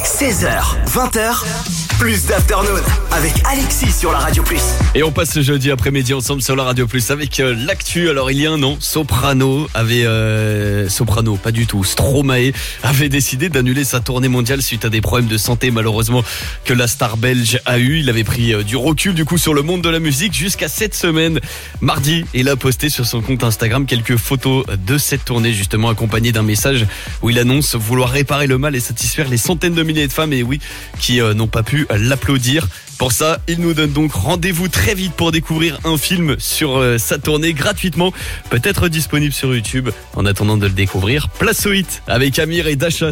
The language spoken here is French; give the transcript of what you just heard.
16h, 20h, plus d'Afternoon avec Alexis sur la Radio Plus. Et on passe ce jeudi après-midi ensemble sur la Radio Plus avec l'actu. Alors il y a un an, Soprano, pas du tout, Stromae avait décidé d'annuler sa tournée mondiale suite à des problèmes de santé malheureusement que la star belge a eu. Il avait pris du recul du coup sur le monde de la musique jusqu'à cette semaine. Mardi, il a posté sur son compte Instagram quelques photos de cette tournée justement accompagnées d'un message où il annonce vouloir réparer le mal et satisfaire les centaines de milliers de femmes qui n'ont pas pu l'applaudir. Pour ça, il nous donne donc rendez-vous très vite pour découvrir un film sur sa tournée gratuitement, peut-être disponible sur YouTube. En attendant de le découvrir, place au hit avec Amir et Dasha.